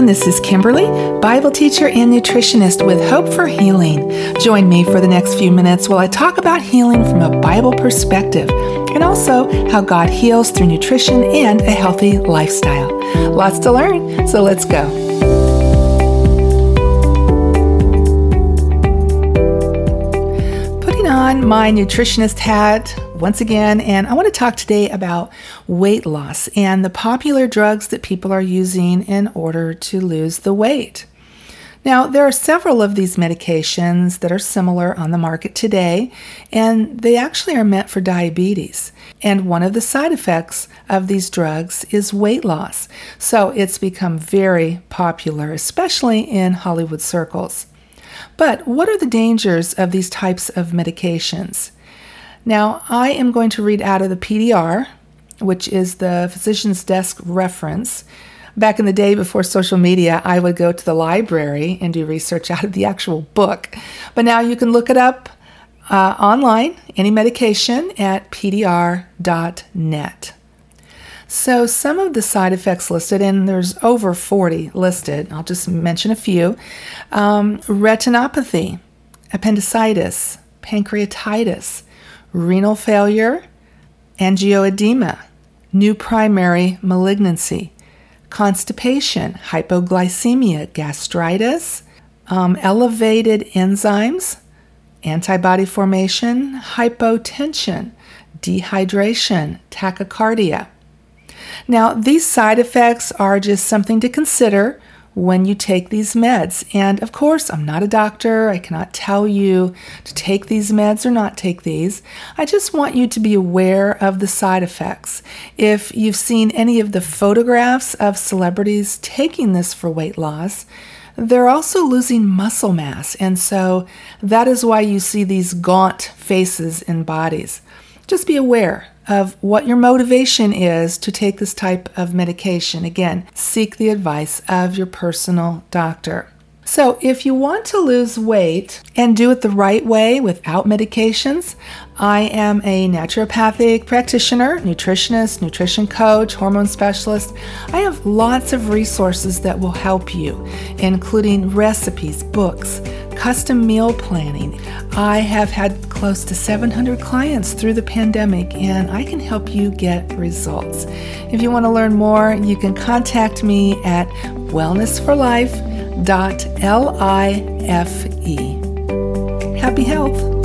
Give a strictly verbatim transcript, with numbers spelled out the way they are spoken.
This is Kimberly, Bible teacher and nutritionist with Hope for Healing. Join me for the next few minutes while I talk about healing from a Bible perspective and also how God heals through nutrition and a healthy lifestyle. Lots to learn, so let's go. Putting on my nutritionist hat once again, and I want to talk today about weight loss and the popular drugs that people are using in order to lose the weight. Now, there are several of these medications that are similar on the market today, and they actually are meant for diabetes. And one of the side effects of these drugs is weight loss. So it's become very popular, especially in Hollywood circles. But what are the dangers of these types of medications? Now, I am going to read out of the P D R, which is the Physician's Desk reference. Back in the day before social media, I would go to the library and do research out of the actual book. But now you can look it up uh, online, any medication, at P D R dot net. So some of the side effects listed, and there's over forty listed. I'll just mention a few. Um, retinopathy, appendicitis, pancreatitis, renal failure, angioedema, new primary malignancy, constipation, hypoglycemia, gastritis, um, elevated enzymes, antibody formation, hypotension, dehydration, tachycardia. Now, these side effects are just something to consider when you take these meds. And of course, I'm not a doctor. I cannot tell you to take these meds or not take these. I just want you to be aware of the side effects. If you've seen any of the photographs of celebrities taking this for weight loss, they're also losing muscle mass. And so that is why you see these gaunt faces and bodies. Just be aware of what your motivation is to take this type of medication. Again, seek the advice of your personal doctor. So if you want to lose weight and do it the right way without medications, I am a naturopathic practitioner, nutritionist, nutrition coach, hormone specialist. I have lots of resources that will help you, including recipes, books, custom meal planning. I have had close to seven hundred clients through the pandemic, and I can help you get results. If you want to learn more, you can contact me at wellness for life dot life. Happy health.